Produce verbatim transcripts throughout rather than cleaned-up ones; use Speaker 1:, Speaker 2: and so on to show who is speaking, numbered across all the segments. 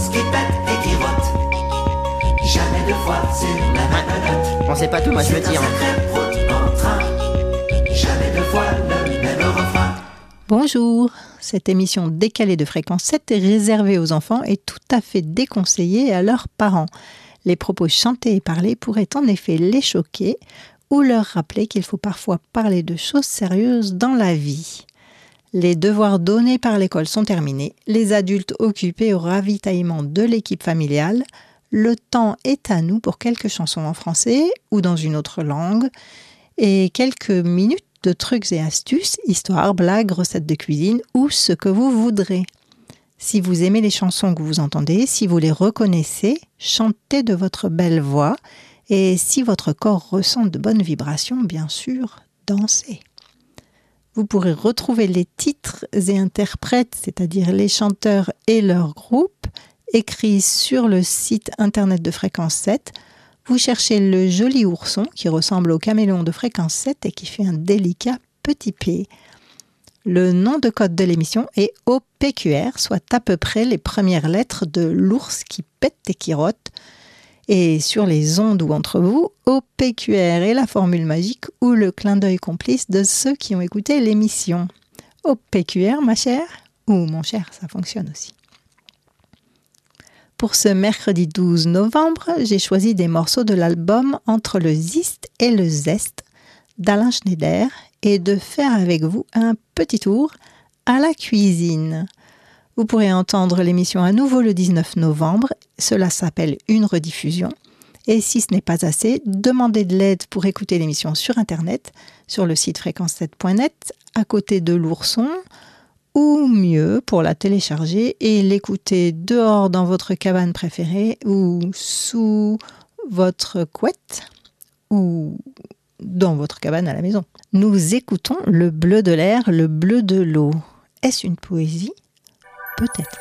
Speaker 1: l'ours qui pète et qui rote. Jamais deux fois sur la même note.
Speaker 2: On sait pas tout, moi je me
Speaker 1: C'est un
Speaker 2: tire.
Speaker 1: sacré prout en train. Jamais deux fois le même refrain.
Speaker 3: Bonjour, cette émission décalée de fréquence sept est réservée aux enfants et tout à fait déconseillée à leurs parents. Les propos chantés et parlés pourraient en effet les choquer ou leur rappeler qu'il faut parfois parler de choses sérieuses dans la vie. Les devoirs donnés par l'école sont terminés, les adultes occupés au ravitaillement de l'équipe familiale. Le temps est à nous pour quelques chansons en français ou dans une autre langue et quelques minutes de trucs et astuces, histoires, blagues, recettes de cuisine ou ce que vous voudrez. Si vous aimez les chansons que vous entendez, si vous les reconnaissez, chantez de votre belle voix et si votre corps ressent de bonnes vibrations, bien sûr, dansez. Vous pourrez retrouver les titres et interprètes, c'est-à-dire les chanteurs et leur groupe, écrits sur le site internet de Fréquence sept. Vous cherchez le joli ourson qui ressemble au caméléon de Fréquence sept et qui fait un délicat petit P. Le nom de code de l'émission est O P Q R, soit à peu près les premières lettres de l'ours qui pète et qui rote. Et sur les ondes ou entre vous, O P Q R est la formule magique ou le clin d'œil complice de ceux qui ont écouté l'émission. O P Q R, ma chère, ou mon cher, ça fonctionne aussi. Pour ce mercredi douze novembre, j'ai choisi des morceaux de l'album Entre le Zist et le Zest d'Alain Schneider et de faire avec vous un petit tour à la cuisine. Vous pourrez entendre l'émission à nouveau le dix-neuf novembre, cela s'appelle une rediffusion. Et si ce n'est pas assez, demandez de l'aide pour écouter l'émission sur Internet, sur le site fréquence sept point net, à côté de l'ourson, ou mieux pour la télécharger et l'écouter dehors dans votre cabane préférée ou sous votre couette ou dans votre cabane à la maison. Nous écoutons le bleu de l'air, le bleu de l'eau. Est-ce une poésie ? Peut-être.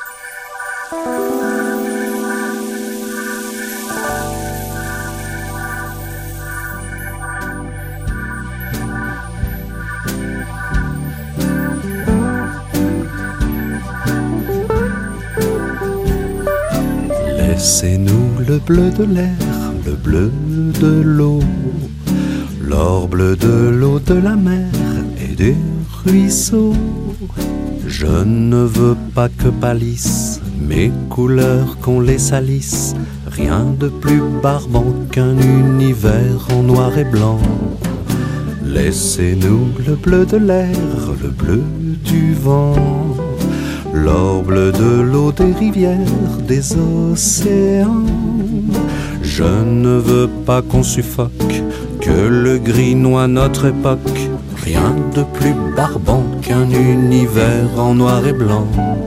Speaker 4: Laissez-nous le bleu de l'air, le bleu de l'eau, l'or bleu de l'eau de la mer et des ruisseaux. Je ne veux pas que pâlissent mes couleurs, qu'on les salisse. Rien de plus barbant qu'un univers en noir et blanc. Laissez-nous le bleu de l'air, le bleu du vent, l'or bleu de l'eau des rivières, des océans. Je ne veux pas qu'on suffoque, que le gris noie notre époque. Rien de plus barbant qu'un univers en noir et blanc.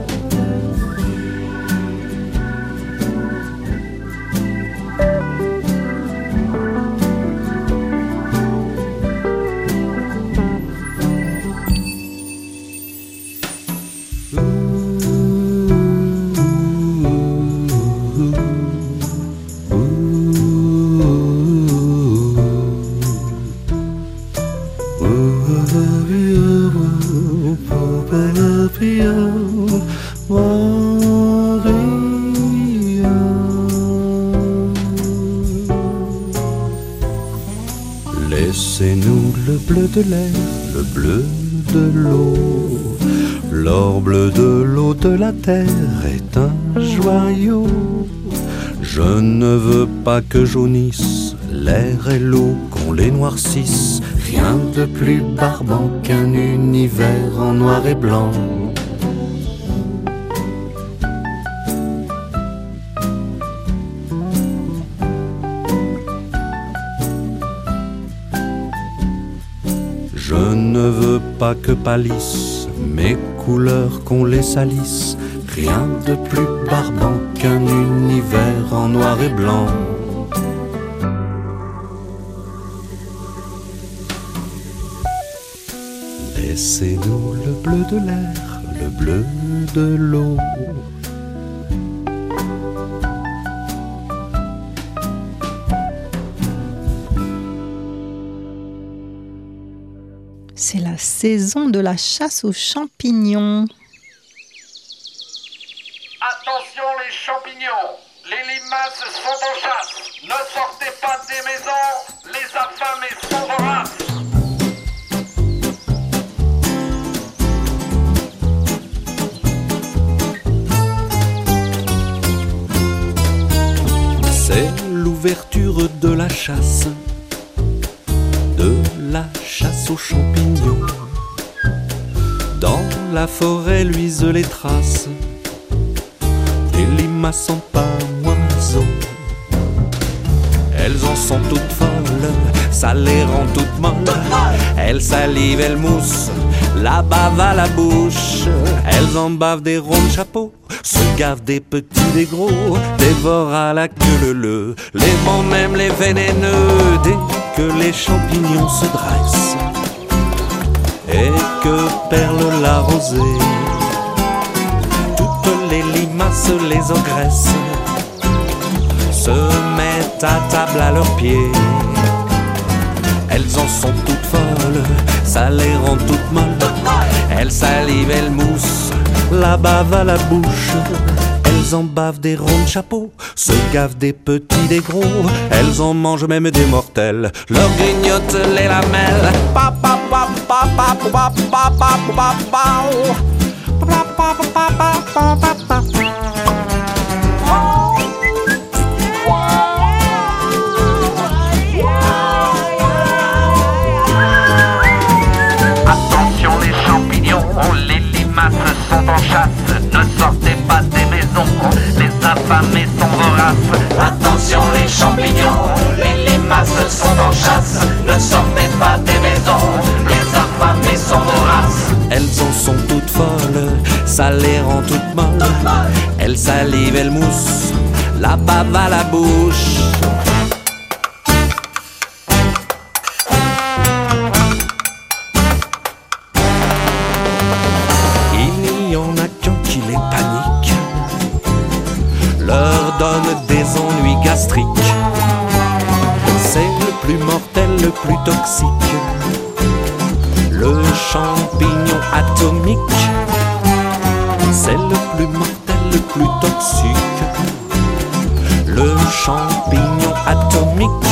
Speaker 4: Laissez-nous le bleu de l'air, le bleu de l'eau, l'or bleu de l'eau de la terre est un joyau. Je ne veux pas que jaunisse l'air et l'eau, qu'on les noircisse. Rien de plus barbant qu'un univers en noir et blanc. Je ne veux pas que pâlissent mes couleurs, qu'on les salisse. Rien de plus barbant qu'un univers en noir et blanc. Laissez-nous le bleu de l'air, le bleu de l'eau.
Speaker 3: C'est la saison de la chasse aux champignons.
Speaker 5: Ah,
Speaker 2: Attention les champignons, les limaces sont en chasse. Ne sortez pas des maisons, les affamés sont voraces.
Speaker 4: C'est l'ouverture de la chasse, de la chasse aux champignons. Dans la forêt luisent les traces des limaces en pamoison. Elles en sont toutes folles, ça les rend toutes molles. Elles salivent, elles moussent, la bave à la bouche. Elles en bavent des ronds de chapeau, se gavent des petits, des gros, dévorent à la queue le le, les bons même les vénéneux. Dès que les champignons se dressent et que perle la rosée, toutes les limaces les engraissent, se mettent à table à leurs pieds. Elles en sont toutes folles, ça les rend toutes molles. Elles salivent, elles moussent, la bave à la bouche. Elles en bavent des ronds de chapeau, se gavent des petits, des gros. Elles en mangent même des mortels, leur grignotent les lamelles. Pa pa pa pa pa pa pa pa pa pa. Pa pa pa pa pa pa pa.
Speaker 2: Attention les champignons, les limaces sont en chasse. Ne sortez pas des maisons, les affamés sont voraces.
Speaker 1: Attention les champignons, les limaces sont en chasse. Ne sortez pas des maisons, les affamés sont voraces.
Speaker 4: Elles en sont toutes folles, ça les rend toutes molles. Elles salivent, elles moussent, la bave à la bouche. Il y en a qu'un qui les panique, leur donne des ennuis gastriques. C'est le plus mortel, le plus toxique, le champignon atomique. C'est le plus mortel, le plus toxique, le champignon atomique.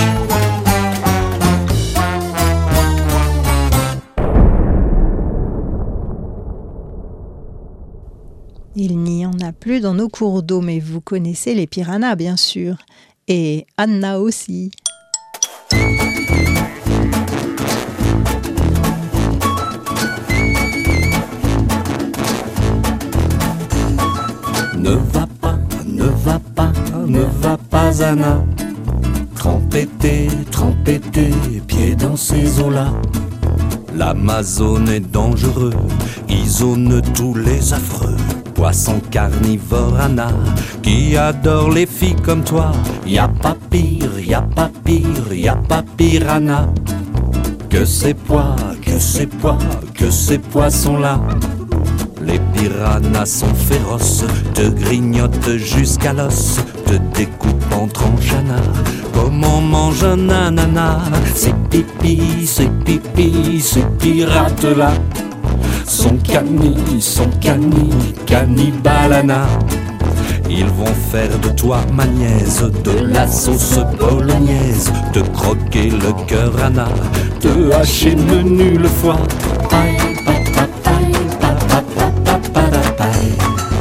Speaker 3: Il n'y en a plus dans nos cours d'eau, mais vous connaissez les piranhas, bien sûr. Et Anna aussi.
Speaker 4: Ne va pas, ne va pas, ne va pas Anna, tremper tes, tremper tes pieds dans ces eaux-là. L'Amazone est dangereux, isonne tous les affreux. Poisson carnivore Anna, qui adore les filles comme toi. Y'a pas pire, y'a pas pire, y'a pas pire Anna, que ces pois, que ces pois, que ces poissons-là. Les piranhas sont féroces, te grignotent jusqu'à l'os, te découpent en tranches Anna, comme on mange un ananas. Ces pipis, ces pipis, ces pirates-là sont canis, sont canis, cannibales Anna. Ils vont faire de toi ma nièce, de la sauce bolognaise, te croquer le cœur Anna, te hacher menu le foie. Paille, paille, paille, paille, paille, paille, paille, paille, paille.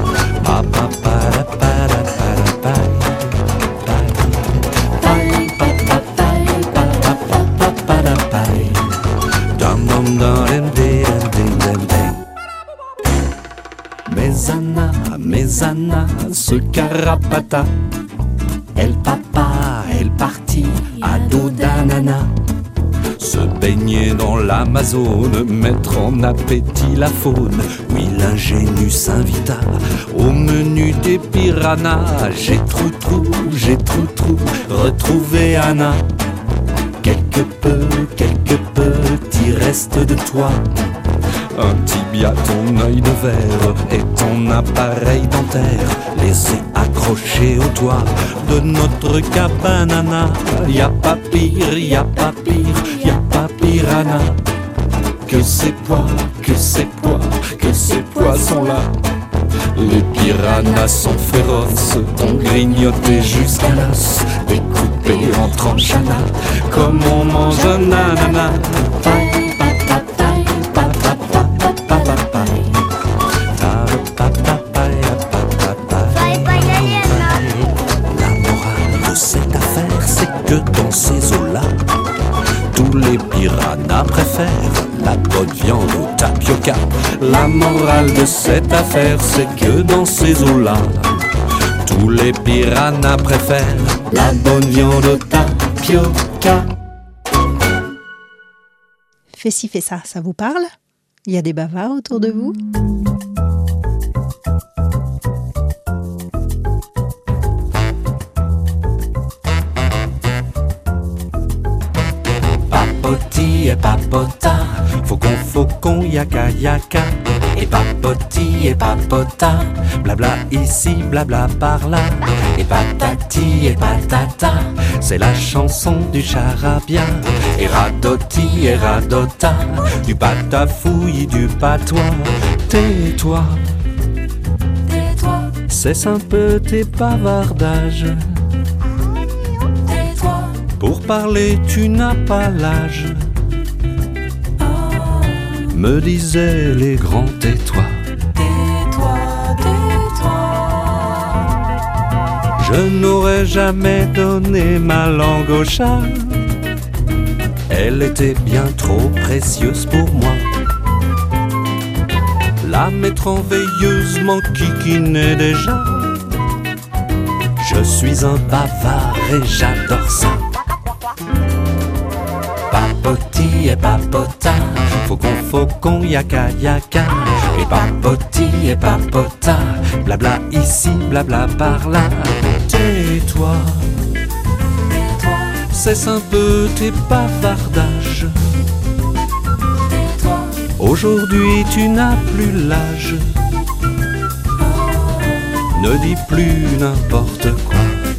Speaker 4: Mais Anna, mais Anna, ce carapata, elle papa, elle partit à dos d'ananas. Se baigner dans l'Amazone, mettre en appétit la faune. Oui, l'ingénu s'invita au menu des piranhas. J'ai trou trou, j'ai trou trou, retrouvé Anna. Quelque peu, quelque petit reste de toi. Un tibia, ton œil de verre et ton appareil dentaire, laissés accrochés au toit de notre cabane Anna. Y'a pas pire, y'a pas pire, y'a pas pire Anna, que ces pois, que ces pois, que ces poissons-là. Les piranhas sont féroces, t'ont grignoté jusqu'à l'os, découpé en tranches à la, comme on mange un ananas. La morale de cette affaire, c'est que dans ces eaux-là, tous les piranhas préfèrent la bonne viande au tapioca. La morale de cette affaire, c'est que dans ces eaux-là, tous les piranhas préfèrent la bonne viande au tapioca.
Speaker 3: Fais ci, fais ça, ça vous parle? Il y a des bavards autour de vous?
Speaker 4: Papoti et papota, faucon, faucon, yaka, yaka. Et papoti et papota, blabla ici, blabla par là. Et patati et patata, c'est la chanson du charabia. Et radoti et radota, du patafouille, du patois. Tais-toi, tais-toi, cesse un peu tes bavardages. Pour parler, tu n'as pas l'âge. Me disaient les grands, tais-toi. Tais-toi, tais-toi. Je n'aurais jamais donné ma langue au chat. Elle était bien trop précieuse pour moi. La maître en veilleuse m'enquiquinait déjà. Je suis un bavard et j'adore ça. Papoti et papota, faucon, faucon, yaka, yaka. Et papoti et papota, blabla ici, blabla par là. Tais-toi, tais-toi, cesse un peu tes bavardages. Tais-toi, aujourd'hui tu n'as plus l'âge. Ne dis plus n'importe quoi.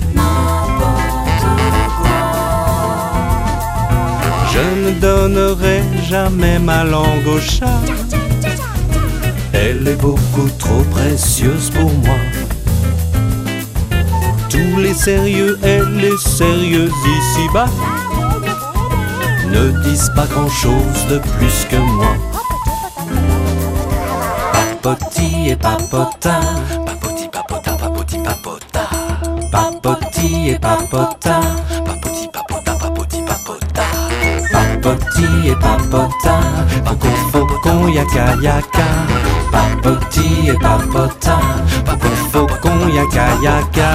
Speaker 4: Je ne donnerai jamais ma langue au chat. Elle est beaucoup trop précieuse pour moi. Tous les sérieux et les sérieuses ici-bas ne disent pas grand-chose de plus que moi. Papoti et papota, papoti, papota, papoti, papota. Papoti et papota, papoti, papota, papoti, papota. Papoti et papota, faucon, faucon, yaka, yaka. Papoti et papota, faucon, faucon, yaka, yaka.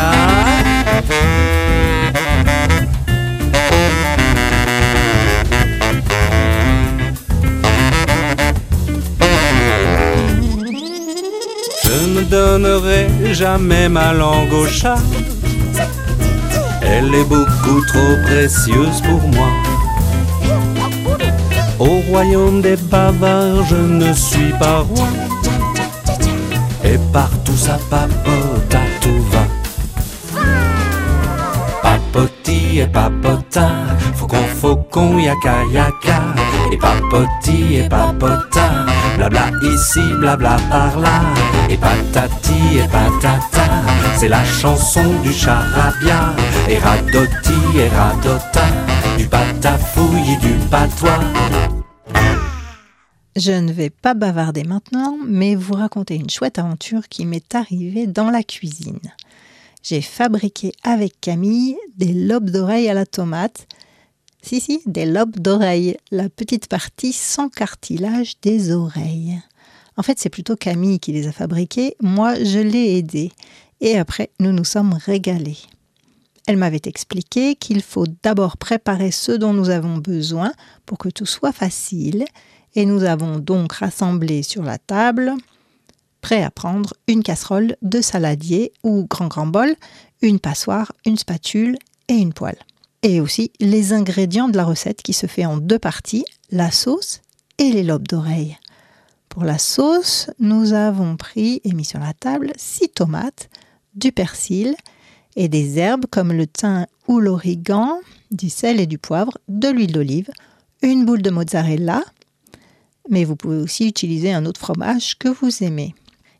Speaker 4: Je ne donnerai jamais ma langue au chat. Elle est beaucoup trop précieuse pour moi. Au royaume des bavards, je ne suis pas roi. Et partout ça papote, à tout va. Papoti et papota, faucon, faucon, yaka, yaka. Et papoti et papota, blabla ici, blabla par là. Et patati et patata, c'est la chanson du charabia. Et radoti et radota, du patafouille et du patois.
Speaker 3: Je ne vais pas bavarder maintenant, mais vous raconter une chouette aventure qui m'est arrivée dans la cuisine. J'ai fabriqué avec Camille des lobes d'oreille à la tomate. Si, si, des lobes d'oreille, la petite partie sans cartilage des oreilles. En fait, c'est plutôt Camille qui les a fabriqués. Moi, je l'ai aidée. Et après, nous nous sommes régalés. Elle m'avait expliqué qu'il faut d'abord préparer ce dont nous avons besoin pour que tout soit facile. Et nous avons donc rassemblé sur la table, prêt à prendre une casserole de saladier ou grand grand bol, une passoire, une spatule et une poêle. Et aussi les ingrédients de la recette qui se fait en deux parties, la sauce et les lobes d'oreille. Pour la sauce, nous avons pris et mis sur la table six tomates, du persil et des herbes comme le thym ou l'origan, du sel et du poivre, de l'huile d'olive, une boule de mozzarella, mais vous pouvez aussi utiliser un autre fromage que vous aimez.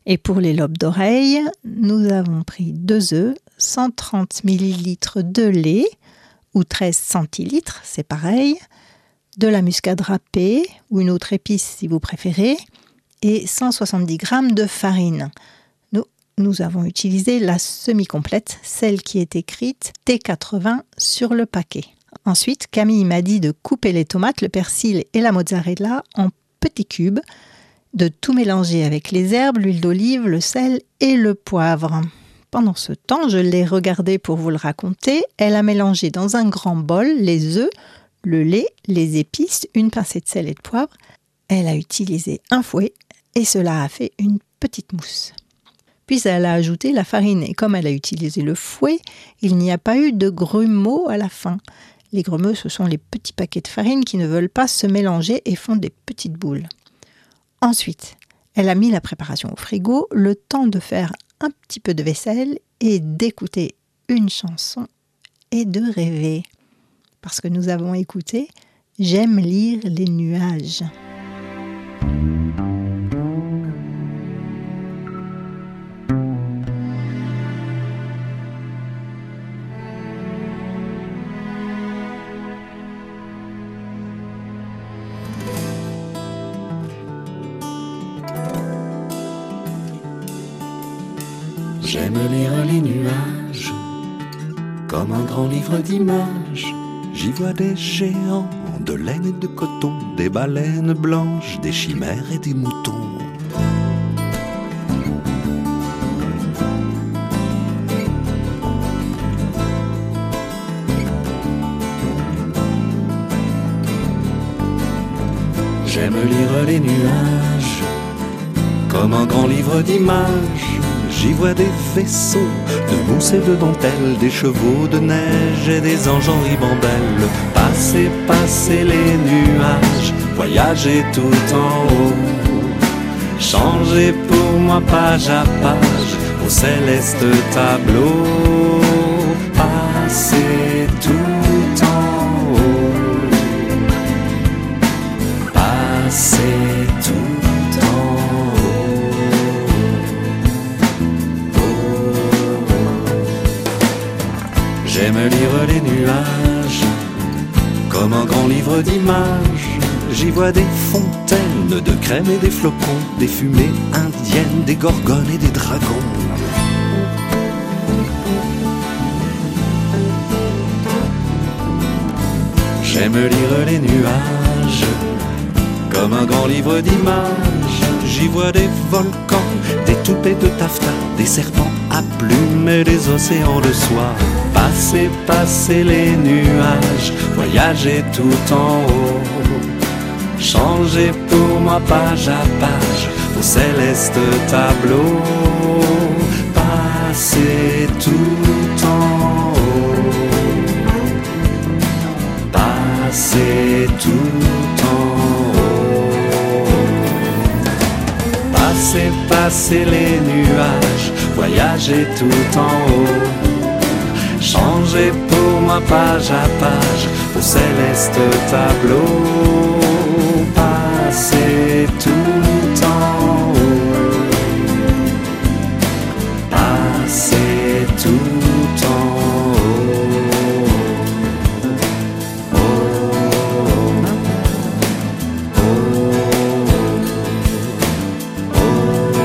Speaker 3: Et pour les lobes d'oreille, nous avons pris deux œufs, cent trente millilitres de lait, ou treize centilitres, c'est pareil, de la muscade râpée, ou une autre épice si vous préférez, et cent soixante-dix grammes de farine. Nous, nous avons utilisé la semi-complète, celle qui est écrite T quatre-vingts sur le paquet. Ensuite, Camille m'a dit de couper les tomates, le persil et la mozzarella en petits cubes, de tout mélanger avec les herbes, l'huile d'olive, le sel et le poivre. Pendant ce temps, je l'ai regardée pour vous le raconter. Elle a mélangé dans un grand bol les œufs, le lait, les épices, une pincée de sel et de poivre. Elle a utilisé un fouet et cela a fait une petite mousse. Puis elle a ajouté la farine et comme elle a utilisé le fouet, il n'y a pas eu de grumeaux à la fin. Les grumeaux, ce sont les petits paquets de farine qui ne veulent pas se mélanger et font des petites boules. Ensuite, elle a mis la préparation au frigo, le temps de faire un petit peu de vaisselle et d'écouter une chanson et de rêver. Parce que nous avons écouté « J'aime lire les nuages ».
Speaker 4: J'aime lire les nuages, comme un grand livre d'images. J'y vois des géants de laine et de coton, des baleines blanches, des chimères et des moutons. J'aime lire les nuages, comme un grand livre d'images. J'y vois des vaisseaux de mousse et de dentelle, des chevaux de neige et des anges en ribambelle. Passer, passer les nuages, voyager tout en haut, changer pour moi page à page au céleste tableau. Passer tout en haut, passer tout. J'aime lire les nuages, comme un grand livre d'images. J'y vois des fontaines de crème et des flocons, des fumées indiennes, des gorgones et des dragons. J'aime lire les nuages, comme un grand livre d'images. J'y vois des volcans, des toupets de taffetas, des serpents à plumes et des océans de soie. Passer, passer les nuages, voyager tout en haut, changer pour moi page à page au céleste tableau. Passer tout en haut, passer tout en haut. Passer, passer les nuages, voyager tout en haut, changer pour moi page à page au céleste tableau. Passer tout en haut, passer tout en haut. Oh, oh, oh, oh.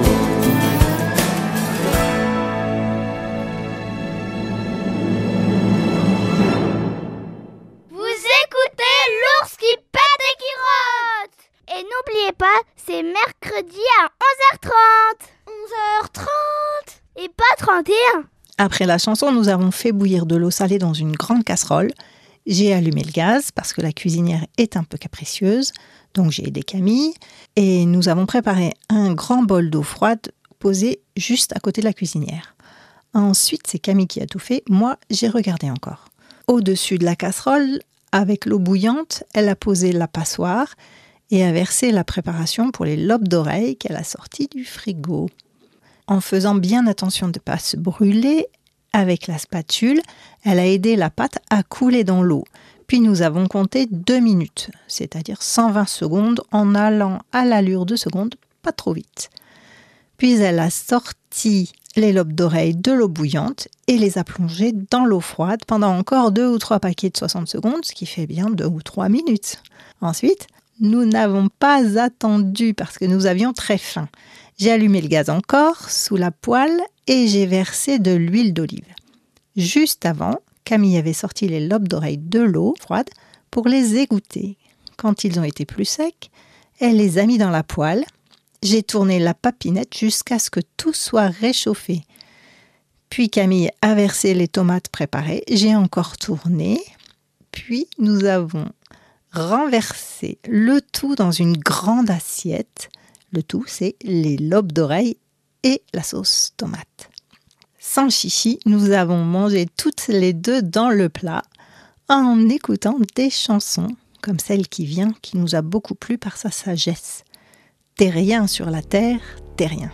Speaker 5: N'oubliez pas, c'est mercredi à onze heures trente. onze heures trente et pas trente et un.
Speaker 3: Après la chanson, nous avons fait bouillir de l'eau salée dans une grande casserole. J'ai allumé le gaz parce que la cuisinière est un peu capricieuse, donc j'ai aidé Camille. Et nous avons préparé un grand bol d'eau froide posé juste à côté de la cuisinière. Ensuite, c'est Camille qui a tout fait. Moi, j'ai regardé encore. Au-dessus de la casserole, avec l'eau bouillante, elle a posé la passoire et a versé la préparation pour les lobes d'oreille qu'elle a sortis du frigo. En faisant bien attention de ne pas se brûler, avec la spatule, elle a aidé la pâte à couler dans l'eau. Puis nous avons compté deux minutes, c'est-à-dire cent vingt secondes, en allant à l'allure de seconde, pas trop vite. Puis elle a sorti les lobes d'oreille de l'eau bouillante et les a plongés dans l'eau froide pendant encore deux ou trois paquets de soixante secondes, ce qui fait bien deux ou trois minutes. Ensuite, nous n'avons pas attendu parce que nous avions très faim. J'ai allumé le gaz encore sous la poêle et j'ai versé de l'huile d'olive. Juste avant, Camille avait sorti les lobes d'oreille de l'eau froide pour les égoutter. Quand ils ont été plus secs, elle les a mis dans la poêle. J'ai tourné la papinette jusqu'à ce que tout soit réchauffé. Puis Camille a versé les tomates préparées. J'ai encore tourné. Puis nous avons renversé le tout dans une grande assiette. Le tout, c'est les lobes d'oreille et la sauce tomate. Sans chichi, nous avons mangé toutes les deux dans le plat en écoutant des chansons comme celle qui vient, qui nous a beaucoup plu par sa sagesse. T'es rien sur la terre, t'es rien.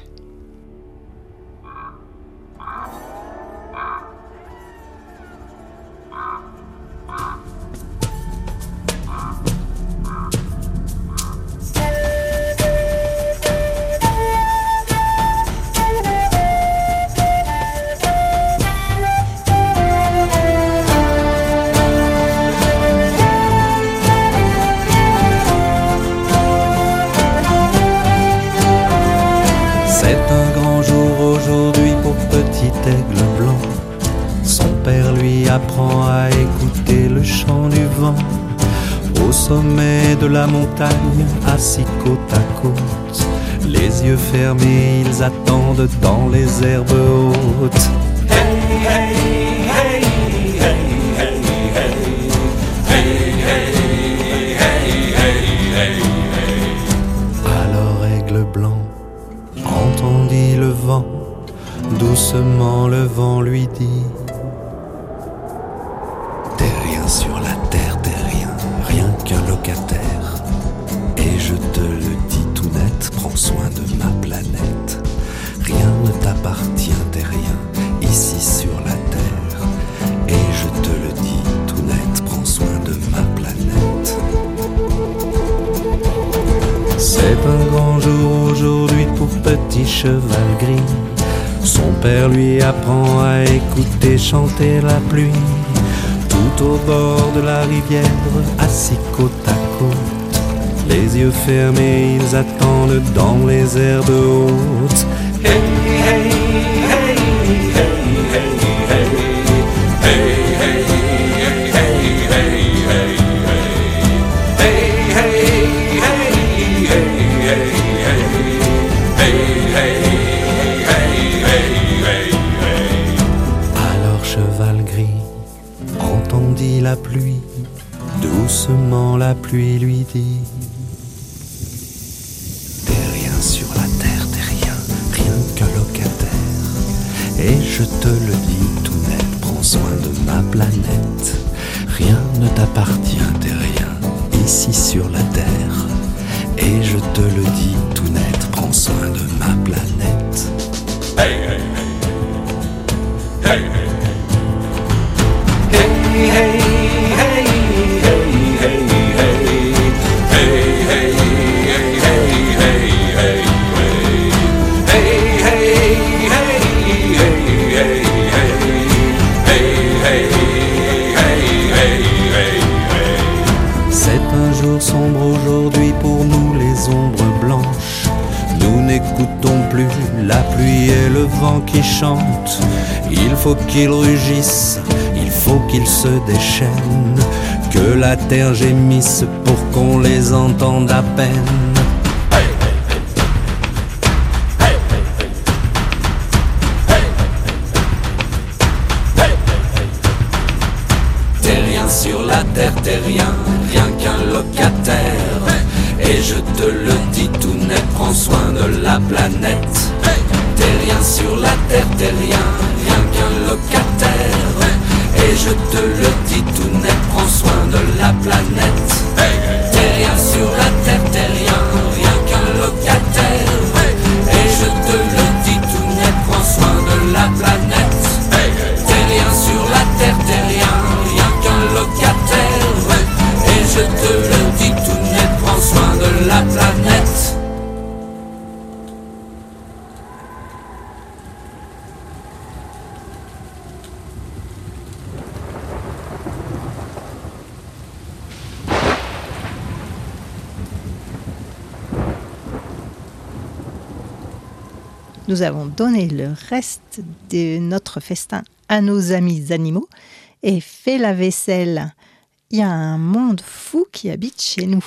Speaker 4: Aigle blanc, son père lui apprend à écouter le chant du vent. Au sommet de la montagne, assis côte à côte, les yeux fermés, ils attendent dans les herbes hautes. Hey, hey, hey, hey, hey, hey, hey, hey, hey, hey, hey. Alors aigle blanc entendit le vent. Doucement le vent lui dit: t'es rien sur la terre, t'es rien, rien qu'un locataire. Et je te le dis tout net, prends soin de ma planète. Rien ne t'appartient, t'es rien, ici sur la terre. Et je te le dis tout net, prends soin de ma planète. C'est un grand jour aujourd'hui pour petit cheval gris. Son père lui apprend à écouter chanter la pluie. Tout au bord de la rivière, assis côte à côte, les yeux fermés, ils attendent dans les herbes hautes. Hey, hey, hey, hey, hey, hey, hey, hey, hey, hey, hey, la pluie, doucement la pluie lui dit: t'es rien sur la terre, t'es rien, rien qu'un locataire. Et je te le dis tout net, prends soin de ma planète. Rien ne t'appartient, t'es rien, ici sur la terre. Et je te le dis tout net, prends soin de ma planète. Hey, hey, hey, hey, hey. Hey, hey, hey, hey, hey, hey, hey, hey, hey, hey, c'est un jour sombre aujourd'hui pour nous, les ombres blanches. Nous n'écoutons plus la pluie et le vent qui chantent. Il faut qu'ils rugissent, il faut qu'ils se déchaînent, que la terre gémisse pour qu'on les entende à peine. T'es rien sur la terre, t'es rien, rien qu'un locataire. Et je te le dis tout net, prends soin de la planète. T'es rien sur la terre, t'es rien, rien qu'un locataire. Et je te le dis tout net, prends soin de la planète. T'es rien sur la terre, t'es rien, rien qu'un locataire. Et je te le dis tout net, prends soin de la planète. T'es rien sur la terre, t'es rien, rien qu'un locataire. Et je te le dis tout net, prends soin de la planète.
Speaker 3: Nous avons donné le reste de notre festin à nos amis animaux et fait la vaisselle. Il y a un monde fou qui habite chez nous.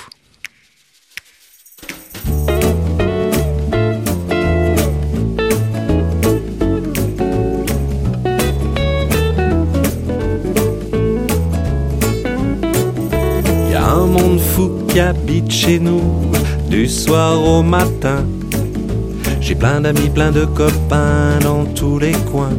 Speaker 4: Il y a un monde fou qui habite chez nous, du soir au matin. J'ai plein d'amis, plein de copains dans tous les coins.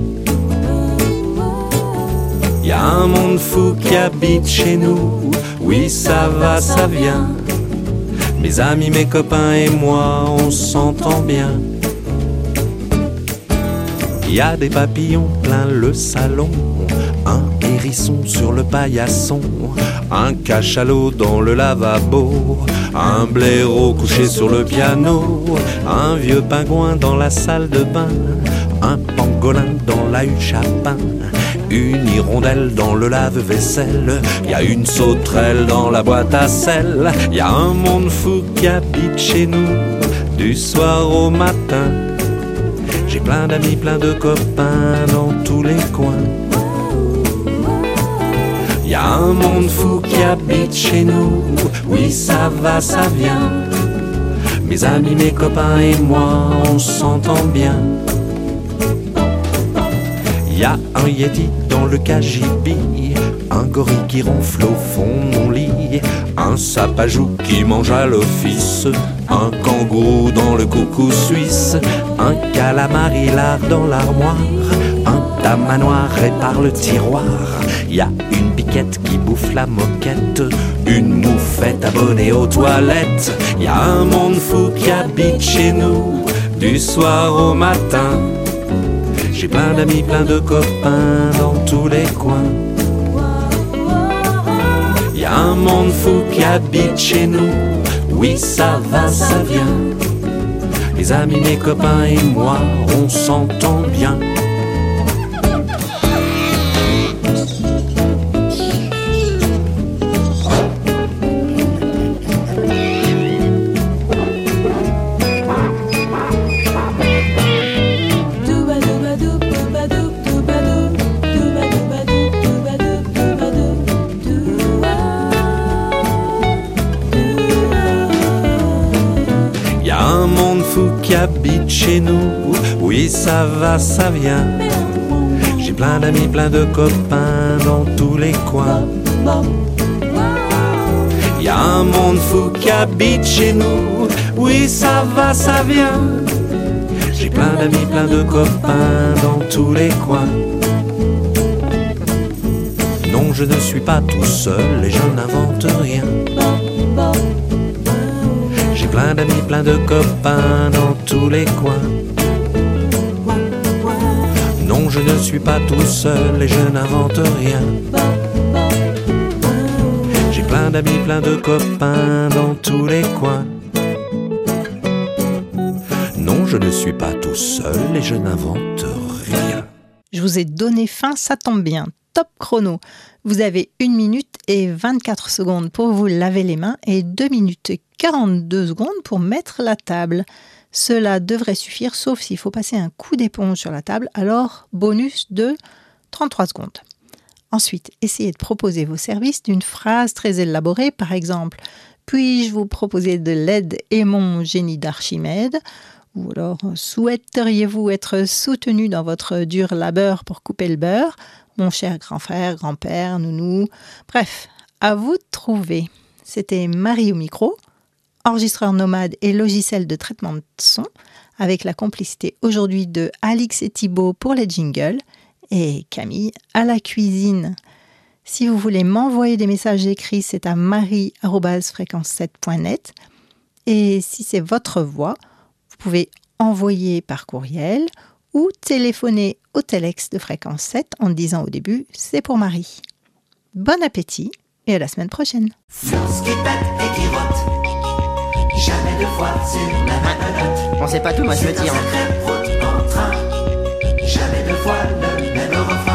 Speaker 4: Il y a un monde fou qui habite chez nous, oui ça va, ça vient. Mes amis, mes copains et moi, on s'entend bien. Il y a des papillons plein le salon, un hérisson sur le paillasson, un cachalot dans le lavabo, un blaireau couché sur le piano, un vieux pingouin dans la salle de bain, un pangolin dans la huche à pain, une hirondelle dans le lave-vaisselle, il y a une sauterelle dans la boîte à sel. Il y a un monde fou qui habite chez nous, du soir au matin. J'ai plein d'amis, plein de copains dans tous les coins. Il y a un monde fou qui habite chez nous, oui ça va, ça vient. Mes amis, mes copains et moi, on s'entend bien. Il y a un yéti dans le cagibi, un gorille qui ronfle au fond de mon lit, un sapajou qui mange à l'office, un kangourou dans le coucou suisse, un calamar hilar dans l'armoire, un tamanoir répare le tiroir. Il y a une biquette qui bouffe la moquette, une moufette abonnée aux toilettes. Il y a un monde fou qui habite chez nous, du soir au matin. J'ai plein d'amis, plein de copains dans tous les coins. Il y a un monde fou qui habite chez nous, oui ça va, ça vient. Mes amis, mes copains et moi, on s'entend bien. Habite chez nous, oui ça va, ça vient. J'ai plein d'amis, plein de copains dans tous les coins. Il y a un monde fou qui habite chez nous, oui ça va, ça vient. J'ai plein d'amis, plein de copains dans tous les coins. Non, je ne suis pas tout seul et je n'invente rien. J'ai plein d'amis, plein de copains dans tous les coins. Non, je ne suis pas tout seul et je n'invente rien. J'ai plein d'amis, plein de copains dans tous les coins. Non, je ne suis pas tout seul et je n'invente rien.
Speaker 3: Je vous ai donné faim, ça tombe bien. Top chrono. Vous avez une minute et vingt-quatre secondes pour vous laver les mains et deux minutes et quarante-deux secondes pour mettre la table. Cela devrait suffire, sauf s'il faut passer un coup d'éponge sur la table, alors bonus de trente-trois secondes. Ensuite, essayez de proposer vos services d'une phrase très élaborée, par exemple « Puis-je vous proposer de l'aide et mon génie d'Archimède ?» ou alors « Souhaiteriez-vous être soutenu dans votre dur labeur pour couper le beurre ?» Mon cher grand frère, grand-père, nounou. Bref, à vous de trouver. C'était Marie au micro, enregistreur nomade et logiciel de traitement de son, avec la complicité aujourd'hui de Alix et Thibaut pour les jingles et Camille à la cuisine. Si vous voulez m'envoyer des messages écrits, c'est à marie arobase fréquence sept point net. Et si c'est votre voix, vous pouvez envoyer par courriel ou téléphoner au Telex de Fréquence sept en disant au début « c'est pour Marie ». Bon appétit et à la semaine prochaine.
Speaker 1: Flance qui pète et qui rote, jamais deux fois sur la même note.
Speaker 6: On sait pas tout, moi je me tire.
Speaker 1: C'est un sacré route en train, jamais deux fois le même refrain.